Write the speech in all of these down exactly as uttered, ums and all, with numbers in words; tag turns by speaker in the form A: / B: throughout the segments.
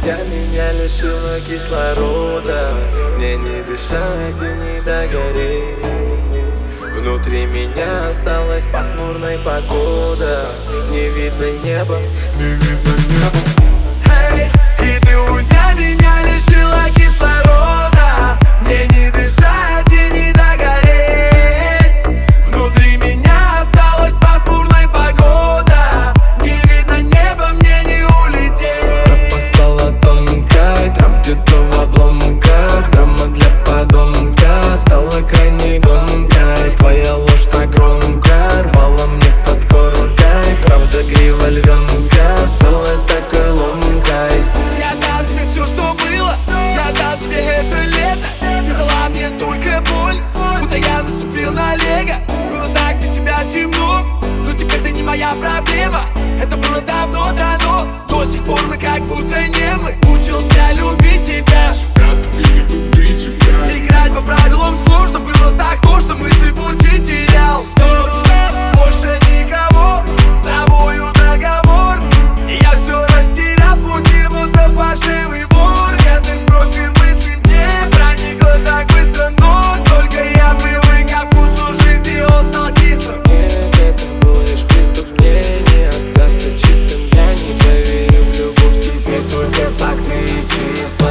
A: уйдя, меня лишила кислорода. Мне не дышать и не догореть. Внутри меня осталась пасмурная погода. Не видно неба, не видно неба. Эй, и ты уйдя, меня лишила кислорода. Мне не дышать и не догореть. Внутри меня осталась пасмурная погода. Не видно неба, мне не улететь. Тропа стала тонкой, травм где-то в обломках. Драма для подонка стала крайне громкой. Твоя ложь так громко рвала мне под коркой. Правда грива львенка стала такой ломкой.
B: Я дал тебе все, что было, я дал тебе это лето. Ты дала мне только боль, будто я наступил на лего. Было так без тебя темно, но теперь ты не моя проблема. Это было давно дано, до сих пор мы как будто не мы. Учился любить тебя, играть по правилам сложно. Было так то, что мысль пути терял. Больше никого, с собою договор. И я все растерял, пути будто пошивый вор. Вены в кровь и мысли мне проникло так быстро, но только я привык ко вкусу жизни, он стал кислым.
A: Нет, это был лишь приступ, мне не остаться чистым. Я не поверю в любовь, тебе только факты и числа.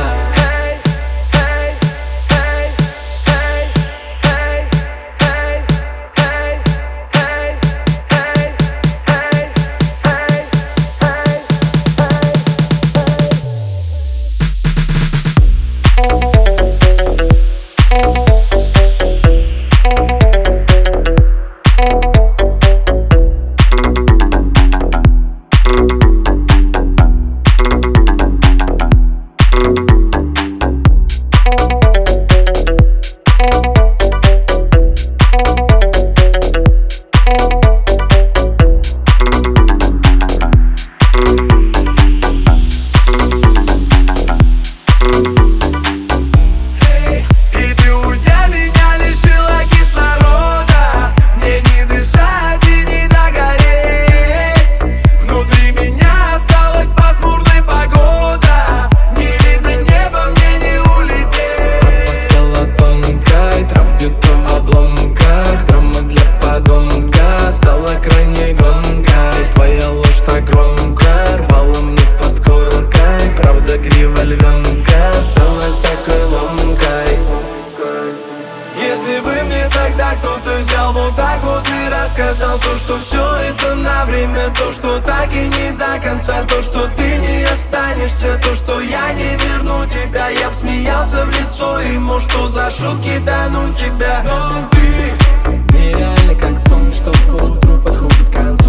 A: Если бы мне тогда кто-то взял вот так вот и рассказал то, что все это на время, то, что так и не до конца, то, что ты не останешься, то, что я не верну тебя, я б смеялся в лицо ему, что за шутки, да ну тебя. Но ты
C: нереально как сон, что поутру подходит к концу.